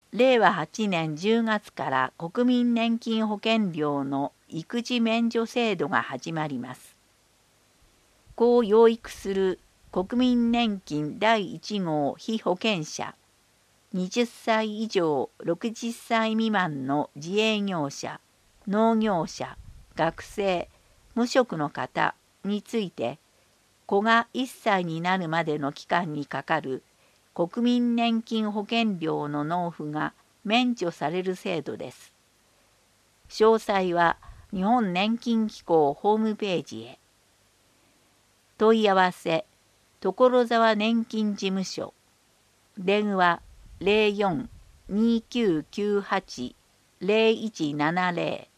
令和8年10月から国民年金保険料の育児免除制度が始まります。子を養育する国民年金第1号被保険者、20歳以上60歳未満の自営業者、農業者、学生、無職の方について、子が1歳になるまでの期間にかかる国民年金保険料の納付が免除される制度です。詳細は日本年金機構ホームページへ。問い合わせ、所沢年金事務所、電話04-2998-0170